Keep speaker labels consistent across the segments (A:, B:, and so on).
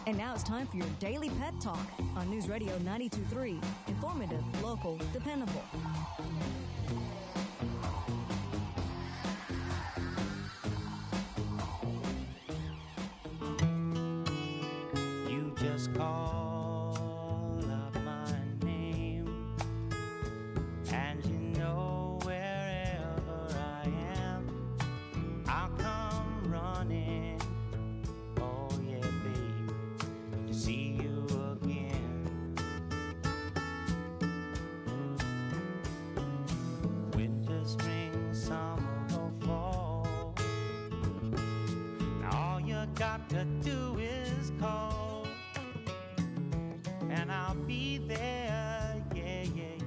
A: And now it's time for your Daily Pet Talk on News Radio 92.3. Informative, local, dependable.
B: You just call up my name, and you know wherever I am, I'll come running. Oh yeah, babe, to see you again. Winter, spring, summer, or fall, now all you got to do is call, and I'll be there, yeah, yeah,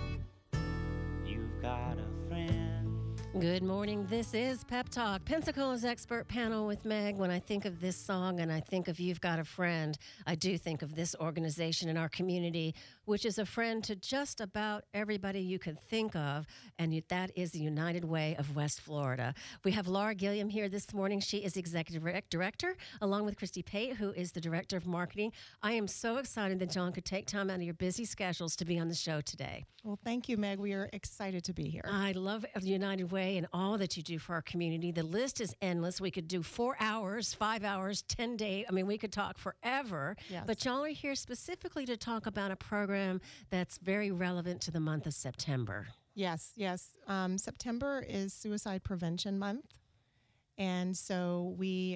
B: yeah. You've got a friend.
C: Good morning. This is Pep Talk, Pensacola's expert panel with Meg. When I think of this song and I think of You've Got a Friend, I do think of this organization in our community, which is a friend to just about everybody you can think of, and that is the United Way of West Florida. We have Laura Gilliam here this morning. She is Executive Director, along with Christy Pate, who is the Director of Marketing. I am so excited that John could take time out of your busy schedules to be on the show today.
D: Well, thank you, Meg. We are excited to be here.
C: I love the United Way and all that you do for our community. The list is endless. We could do 4 hours, 5 hours, 10 days. I mean, we could talk forever.
D: Yes.
C: But y'all are here specifically to talk about a program that's very relevant to the month of September.
D: Yes. September is Suicide Prevention Month. And so we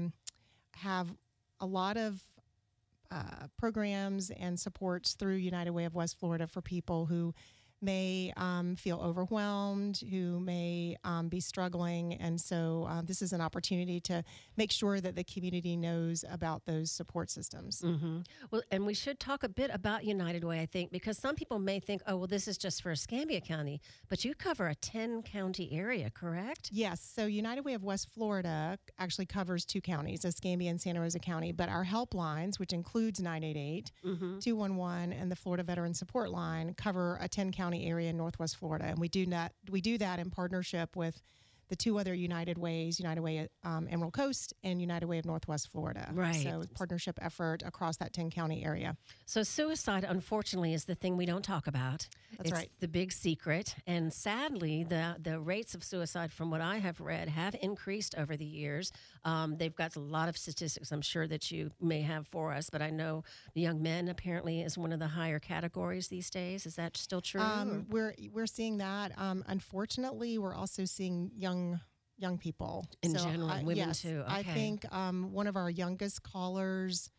D: have a lot of programs and supports through United Way of West Florida for people who may feel overwhelmed, who may be struggling. And so this is an opportunity to make sure that the community knows about those support systems.
C: Mm-hmm. Well, and we should talk a bit about United Way, I think, because some people may think, oh, well, this is just for Escambia County, but you cover a 10-county area, correct?
D: Yes. So United Way of West Florida actually covers 2 counties, Escambia and Santa Rosa County, but our helplines, which includes 988, 211, and the Florida Veteran Support Line, cover a 10-county area in Northwest Florida, and we do that in partnership with the 2 other United Ways, United Way Emerald Coast and United Way of Northwest Florida.
C: Right.
D: So partnership effort across that 10-county area.
C: So suicide, unfortunately, is the thing we don't talk about.
D: That's right.
C: It's the big secret. And sadly, the rates of suicide, from what I have read, have increased over the years. They've got a lot of statistics I'm sure that you may have for us, but I know the young men apparently is one of the higher categories these days. Is that still true?
D: We're seeing that. Unfortunately, we're also seeing young people
C: in general, women
D: yes,
C: too. Okay.
D: I think one of our youngest callers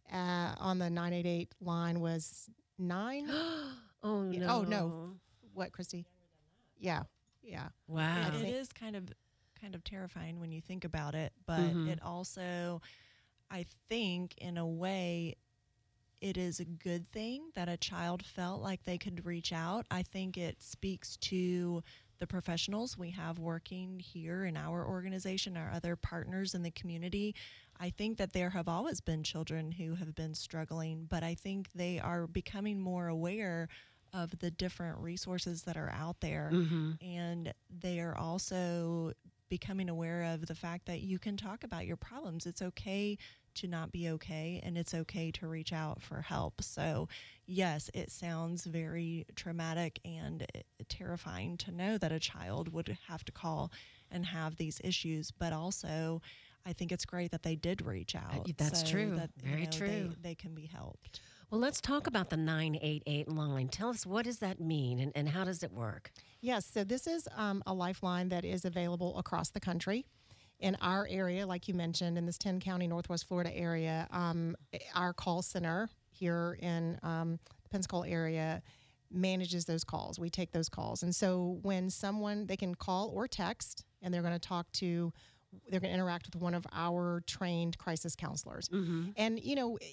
D: on the 988 line was 9.
C: Oh no!
D: Oh no! What, Christy? Yeah.
C: Wow!
E: It is kind of terrifying when you think about it, but it also, I think, in a way, it is a good thing that a child felt like they could reach out. I think it speaks to the professionals we have working here in our organization, our other partners in the community. I think that there have always been children who have been struggling, but I think they are becoming more aware of the different resources that are out there. And they are also becoming aware of the fact that you can talk about your problems. It's okay to not be okay, and it's okay to reach out for help. So yes, it sounds very traumatic and terrifying to know that a child would have to call and have these issues, but also I think it's great that they did reach out.
C: That's true.
E: That,
C: very true.
E: They can be helped.
C: Well, let's talk about the 988 line. Tell us, what does that mean and how does it work?
D: Yes, so this is a lifeline that is available across the country. In our area, like you mentioned, in this 10-county Northwest Florida area, our call center here in the Pensacola area manages those calls. We take those calls. And so when they can call or text, and they're going to interact with one of our trained crisis counselors. And,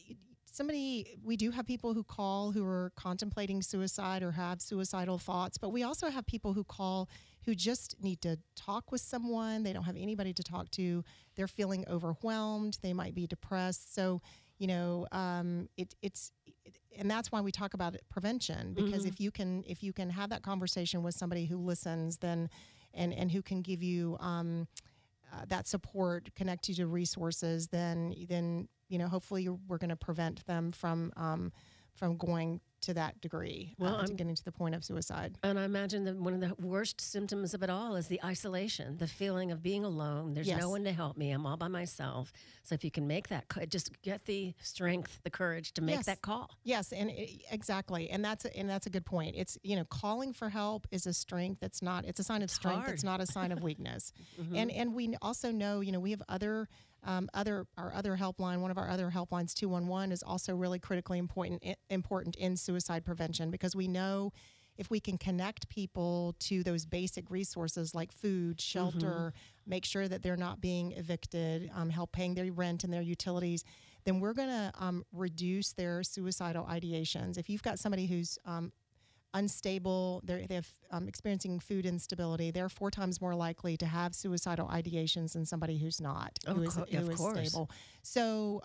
D: we do have people who call who are contemplating suicide or have suicidal thoughts, but we also have people who call who just need to talk with someone. They don't have anybody to talk to. They're feeling overwhelmed. They might be depressed. So, and that's why we talk about prevention, because if you can have that conversation with somebody who listens, then and who can give you that support, connect you to resources, then hopefully we're going to prevent them from going to that degree, to getting to the point of suicide.
C: And I imagine that one of the worst symptoms of it all is the isolation, the feeling of being alone. There's no one to help me. I'm all by myself. So if you can make that, just get the strength, the courage to make that call.
D: Yes, and exactly. And that's a good point. It's, calling for help is a strength. It's a sign of strength.
C: hard.
D: It's not a sign of weakness. And we also know, we have our other helpline, one of our other helplines, 211, is also really critically important in suicide prevention, because we know if we can connect people to those basic resources like food, shelter, make sure that they're not being evicted, help paying their rent and their utilities, then we're going to reduce their suicidal ideations. If you've got somebody who's unstable, they're experiencing food instability, they're 4 times more likely to have suicidal ideations than somebody who's not, who is stable. So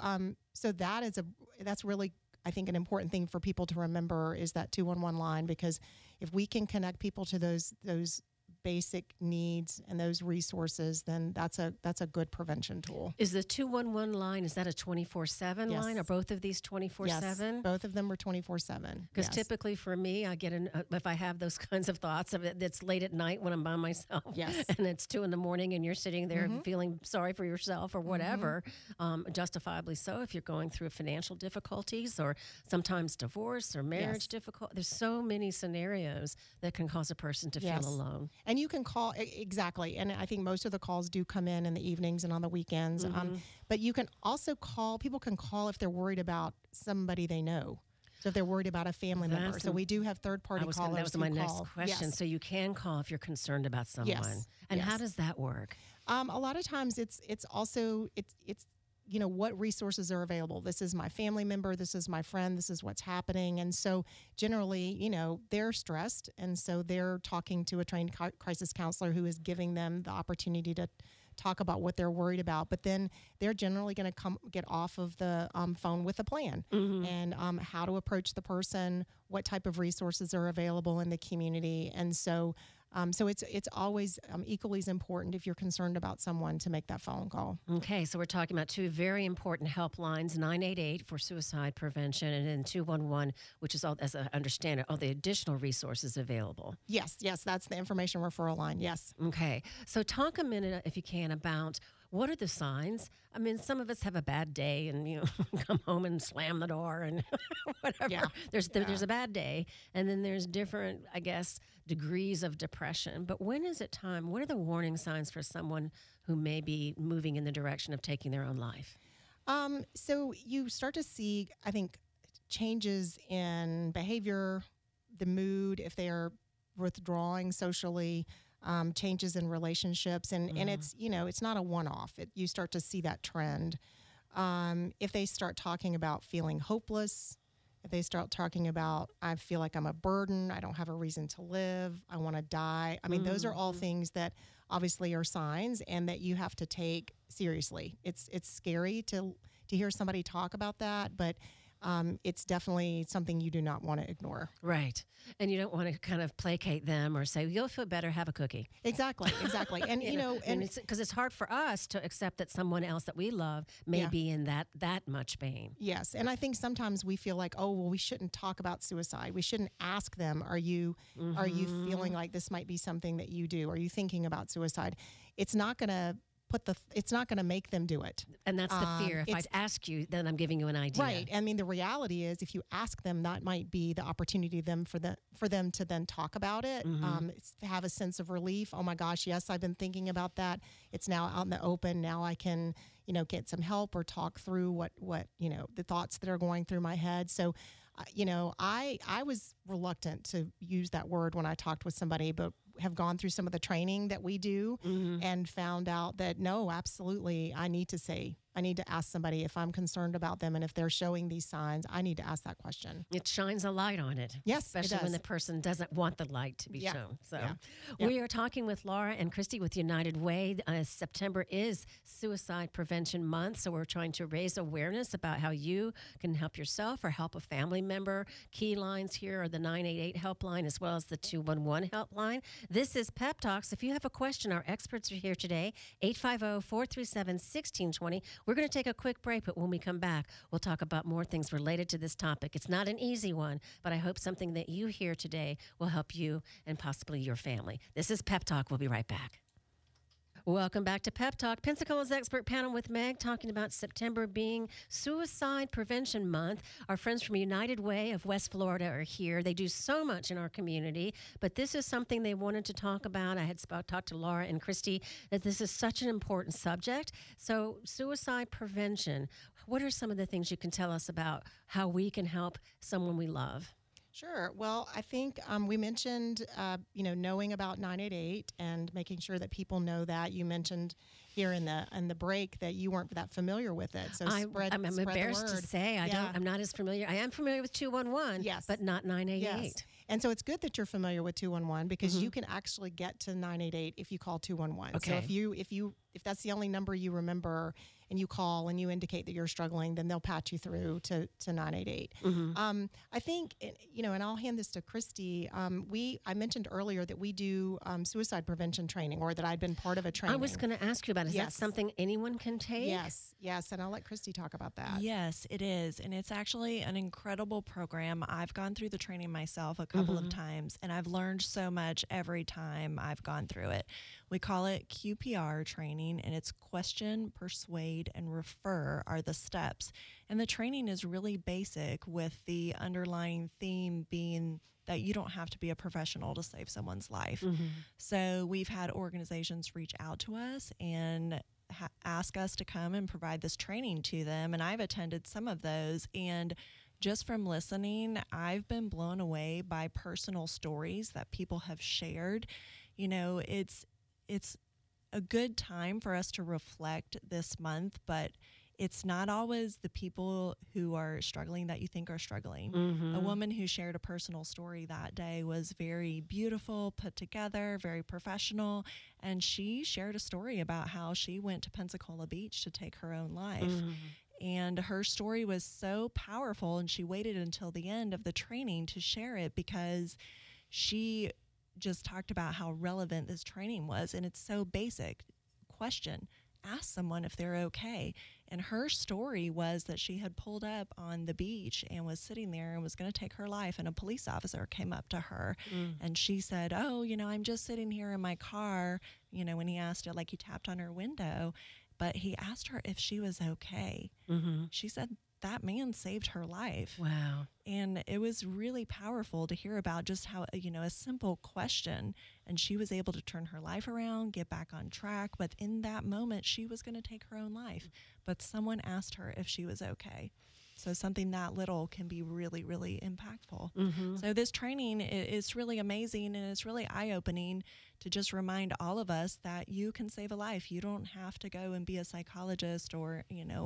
D: that's really, I think, an important thing for people to remember is that 211 line, because if we can connect people to those basic needs and those resources, then that's a good prevention tool.
C: Is the 211 line, is that a 24/7 line? Are both of these 24/7?
D: Yes, both of them are 24/7.
C: Because typically for me, I get if I have those kinds of thoughts of it, it's late at night when I'm by myself, and it's 2 a.m. and you're sitting there feeling sorry for yourself or whatever, justifiably so. If you're going through financial difficulties or sometimes divorce or marriage difficulty, there's so many scenarios that can cause a person to feel alone.
D: And you can call, exactly, and I think most of the calls do come in the evenings and on the weekends. But you can also call, people can call if they're worried about somebody they know. So if they're worried about a family member. So we do have third-party callers.
C: That was my next question. Yes. So you can call if you're concerned about someone.
D: Yes.
C: And how does that work?
D: A lot of times it's also what resources are available. This is my family member, this is my friend, this is what's happening. And so generally, they're stressed. And so they're talking to a trained crisis counselor who is giving them the opportunity to talk about what they're worried about. But then they're generally going to get off of the phone with a plan and how to approach the person, what type of resources are available in the community. And so it's always equally as important, if you're concerned about someone, to make that phone call.
C: Okay, so we're talking about 2 very important helplines, 988 for suicide prevention and then 211, which is, all, as I understand it, all the additional resources available.
D: Yes, that's the information referral line, yes.
C: Okay, so talk a minute, if you can, about what are the signs? I mean, some of us have a bad day and, come home and slam the door and whatever.
D: Yeah.
C: There's a bad day. And then there's different, I guess, degrees of depression. But when is it time? What are the warning signs for someone who may be moving in the direction of taking their own life?
D: So you start to see, I think, changes in behavior, the mood, if they are withdrawing socially, changes in relationships, and it's it's not a one-off. You start to see that trend. If they start talking about feeling hopeless, if they start talking about, I feel like I'm a burden, I don't have a reason to live, I want to die. I mean, those are all things that obviously are signs and that you have to take seriously. It's scary to hear somebody talk about that, but it's definitely something you do not want to ignore.
C: Right. And you don't want to kind of placate them or say, you'll feel better, have a cookie.
D: Exactly. And,
C: and because it's hard for us to accept that someone else that we love may be in that much pain.
D: Yes. And I think sometimes we feel like, we shouldn't talk about suicide. We shouldn't ask them, are you feeling like this might be something that you do? Are you thinking about suicide? It's not going to it's not going to make them do it.
C: And that's the fear. If I ask you, then I'm giving you an idea.
D: Right. I mean, the reality is if you ask them, that might be the opportunity for them to then talk about it, have a sense of relief. Oh my gosh, yes, I've been thinking about that. It's now out in the open. Now I can, get some help or talk through what the thoughts that are going through my head. So, I was reluctant to use that word when I talked with somebody, but have gone through some of the training that we do and found out that no, absolutely, I need to ask somebody if I'm concerned about them, and if they're showing these signs, I need to ask that question.
C: It shines a light on it.
D: Yes,
C: especially when the person doesn't want the light to be shown. So
D: Yeah.
C: We are talking with Laura and Christy with United Way. September is Suicide Prevention Month, so we're trying to raise awareness about how you can help yourself or help a family member. Key lines here are the 988 helpline as well as the 211 helpline. This is Pep Talks. If you have a question, our experts are here today, 850-437-1620. We're going to take a quick break, but when we come back, we'll talk about more things related to this topic. It's not an easy one, but I hope something that you hear today will help you and possibly your family. This is Pep Talk. We'll be right back. Welcome back to Pep Talk, Pensacola's expert panel with Meg, talking about September being Suicide Prevention Month. Our friends from United Way of West Florida are here. They do so much in our community, but this is something they wanted to talk about. I had talked to Laura and Christy that this is such an important subject. So suicide prevention, what are some of the things you can tell us about how we can help someone we love?
D: Sure. Well, I think we mentioned, knowing about 988 and making sure that people know that. You mentioned here in the break that you weren't that familiar with it. So
C: I'm
D: spread
C: embarrassed
D: the word.
C: to say I'm not as familiar. I am familiar with 211,
D: yes,
C: but not 988.
D: Yes. And so it's good that you're familiar with 211 because you can actually get to 988 if you call 211.
C: Okay.
D: So if that's the only number you remember and you call and you indicate that you're struggling, then they'll patch you through to 988. I think, and I'll hand this to Christy. I mentioned earlier that we do suicide prevention training, or that I'd been part of a training.
C: I was going to ask you about, is that something anyone can take?
D: Yes, and I'll let Christy talk about that.
E: Yes, it is. And it's actually an incredible program. I've gone through the training myself a couple of times, and I've learned so much every time I've gone through it. We call it QPR training, and it's question, persuade, and refer are the steps. And the training is really basic, with the underlying theme being that you don't have to be a professional to save someone's life. So we've had organizations reach out to us and ask us to come and provide this training to them. And I've attended some of those. And just from listening, I've been blown away by personal stories that people have shared. It's a good time for us to reflect this month, but it's not always the people who are struggling that you think are struggling. A woman who shared a personal story that day was very beautiful, put together, very professional, and she shared a story about how she went to Pensacola Beach to take her own life. And her story was so powerful, and she waited until the end of the training to share it because she just talked about how relevant this training was. And it's so basic. Question: ask someone if they're okay. And her story was that she had pulled up on the beach and was sitting there and was going to take her life, and a police officer came up to her and she said, I'm just sitting here in my car, when he asked her, like, he tapped on her window, but he asked her if she was okay. She said that man saved her life.
C: Wow.
E: And it was really powerful to hear about just how, a simple question, and she was able to turn her life around, get back on track. But in that moment, she was going to take her own life. But someone asked her if she was okay. So something that little can be really, really impactful. So this training is really amazing, and it's really eye-opening to just remind all of us that you can save a life. You don't have to go and be a psychologist or,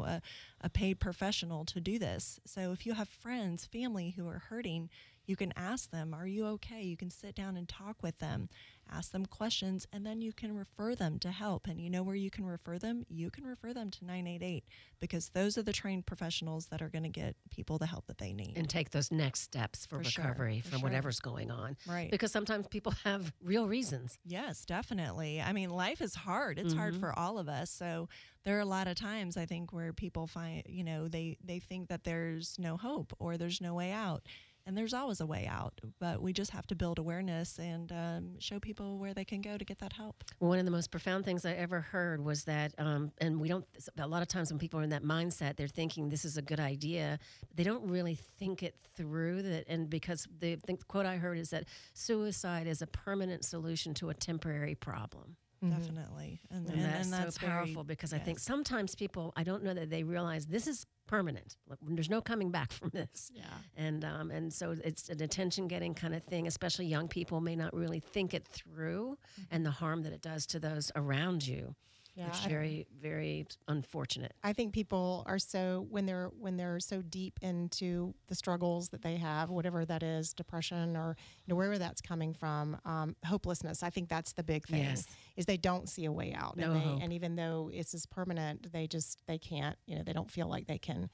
E: a paid professional to do this. So if you have friends, family who are hurting, you can ask them, are you okay? You can sit down and talk with them, ask them questions, and then you can refer them to help. And you know where you can refer them? You can refer them to 988, because those are the trained professionals that are going to get people the help that they need.
C: And take those next steps for recovery from whatever's going on.
E: Right.
C: Because sometimes people have real reasons.
E: Yes, definitely. I mean, life is hard. It's hard for all of us. So there are a lot of times, I think, where people find, they think that there's no hope or there's no way out. And there's always a way out, but we just have to build awareness and show people where they can go to get that help.
C: One of the most profound things I ever heard was that, and we don't, a lot of times when people are in that mindset, they're thinking this is a good idea, but they don't really think it through. And because the quote I heard is that suicide is a permanent solution to a temporary problem.
E: Definitely. And
C: that's so powerful because I think sometimes people, I don't know that they realize this is permanent. There's no coming back from this.
D: Yeah.
C: And so it's an attention-getting kind of thing, especially young people may not really think it through and the harm that it does to those around you.
D: Yeah,
C: it's very, very unfortunate.
D: I think people are so, when they're so deep into the struggles that they have, whatever that is, depression or wherever that's coming from, hopelessness. I think that's the big thing.
C: Yes.
D: Is they don't see a way out,
C: No hope.
D: and even though it's as permanent, they can't. They don't feel like they can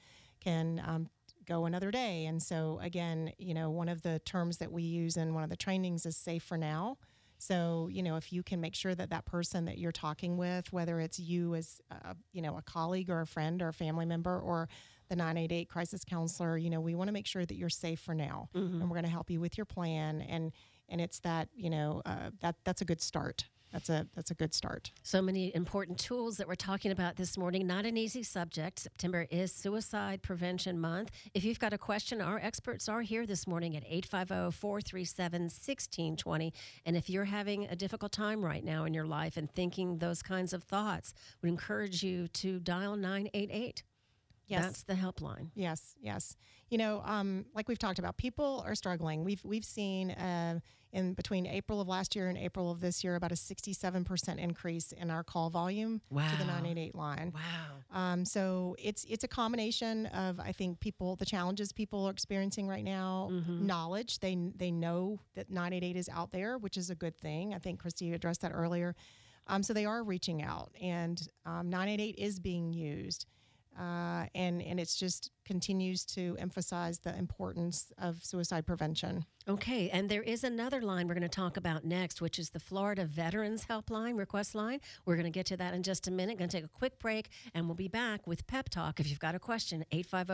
D: go another day. And so again, one of the terms that we use in one of the trainings is safe for now. So, if you can make sure that that person that you're talking with, whether it's you as, a colleague or a friend or a family member or the 988 crisis counselor, we want to make sure that you're safe for now. And we're going to help you with your plan. And it's that, that's a good start. That's a good start.
C: So many important tools that we're talking about this morning. Not an easy subject. September is Suicide Prevention Month. If you've got a question, our experts are here this morning at 850-437-1620. And if you're having a difficult time right now in your life and thinking those kinds of thoughts, we encourage you to dial 988.
D: Yes.
C: That's the helpline.
D: Yes. Like we've talked about, people are struggling. We've seen in between April of last year and April of this year about a 67% increase in our call volume to the 988 line.
C: Wow.
D: So it's a combination of, I think, the challenges people are experiencing right now, knowledge. They know that 988 is out there, which is a good thing. I think Christy addressed that earlier. So they are reaching out, and 988 is being used. And it's just continues to emphasize the importance of suicide prevention.
C: Okay, and there is another line we're going to talk about next, which is the Florida Veterans Helpline request line. We're going to get to that in just a minute. Going to take a quick break, and we'll be back with Pep Talk. If you've got a question,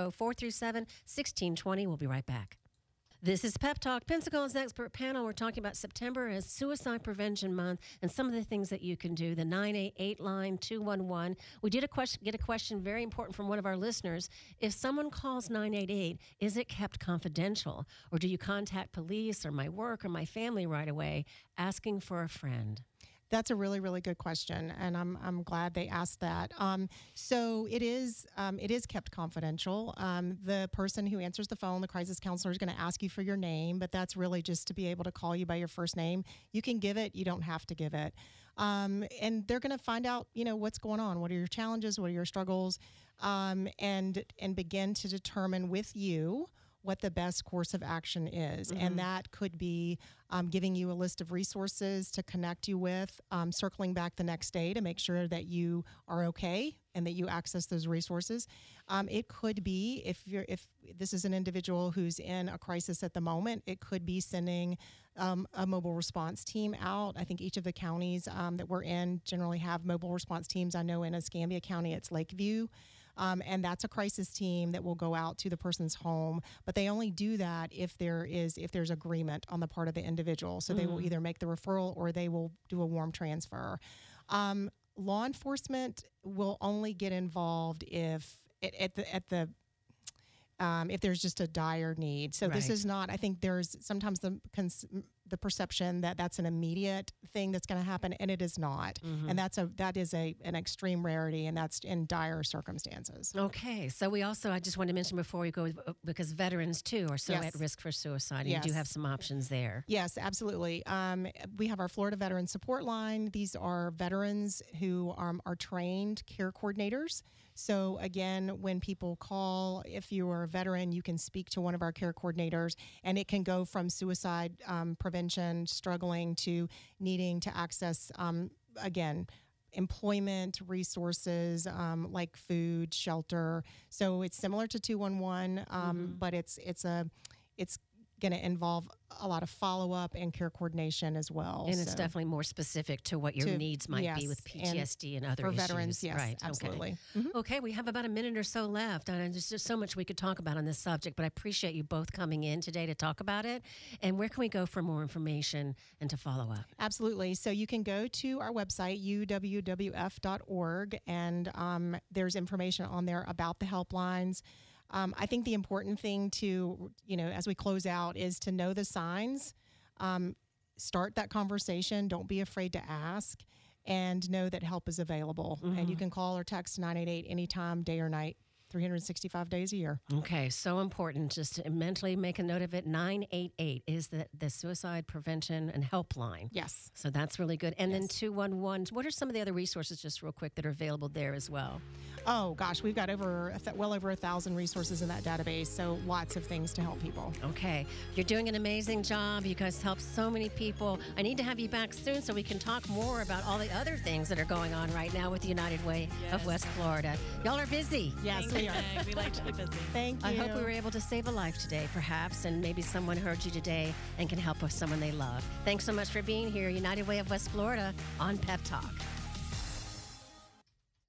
C: 850-437-1620. We'll be right back. This is Pep Talk, Pensacola's expert panel. We're talking about September as Suicide Prevention Month and some of the things that you can do. The 988 line, 211. We did get a question very important from one of our listeners. If someone calls 988, is it kept confidential? Or do you contact police or my work or my family right away asking for a friend?
D: That's a really, really good question, and I'm glad they asked that. So it is kept confidential. The person who answers the phone, the crisis counselor, is going to ask you for your name, but that's really just to be able to call you by your first name. You can give it, you don't have to give it, and they're going to find out, what's going on, what are your challenges, what are your struggles, and begin to determine with you what the best course of action is. And that could be giving you a list of resources to connect you with, circling back the next day to make sure that you are okay and that you access those resources. It could be, if this is an individual who's in a crisis at the moment, it could be sending a mobile response team out. I think each of the counties that we're in generally have mobile response teams. I know in Escambia County, it's Lakeview. And that's a crisis team that will go out to the person's home, but they only do that if there's agreement on the part of the individual. So they will either make the referral or they will do a warm transfer. Law enforcement will only get involved if if there's just a dire need. So this is not. I think there's sometimes the perception that that's an immediate thing that's going to happen, and it is not. And that is an extreme rarity, and that's in dire circumstances.
C: Okay, so I just wanted to mention before we go, because veterans too are so at risk for suicide, and you do have some options there.
D: Yes, absolutely. We have our Florida Veterans Support Line. These are veterans who are trained care coordinators. So again, when people call, if you are a veteran, you can speak to one of our care coordinators, and it can go from suicide prevention, struggling, to needing to access, again, employment resources like food, shelter. So it's similar to 211, but it's going to involve a lot of follow-up and care coordination as well.
C: And it's definitely more specific to what your needs might be with PTSD and other
D: for
C: issues.
D: For veterans, yes,
C: right.
D: absolutely.
C: Okay, we have about a minute or so left, and there's just so much we could talk about on this subject, but I appreciate you both coming in today to talk about it. And where can we go for more information and to follow up?
D: Absolutely. So you can go to our website, uwwf.org, and there's information on there about the helplines. I think the important thing to, as we close out, is to know the signs, start that conversation. Don't be afraid to ask, and know that help is available. And you can call or text 988 anytime, day or night, 365 days a year.
C: Okay, so important. Just to mentally make a note of it. 988 is the suicide prevention and helpline.
D: Yes.
C: So that's really good. And then 211, what are some of the other resources, just real quick, that are available there as well?
D: Oh gosh, we've got well over 1,000 resources in that database, so lots of things to help people.
C: Okay. You're doing an amazing job. You guys help so many people. I need to have you back soon so we can talk more about all the other things that are going on right now with the United Way of West Florida. Y'all are busy.
D: Yes, we are.
E: We like to be busy.
D: Thank you.
C: I hope we were able to save a life today, perhaps, and maybe someone heard you today and can help with someone they love. Thanks so much for being here, United Way of West Florida, on Pep Talk.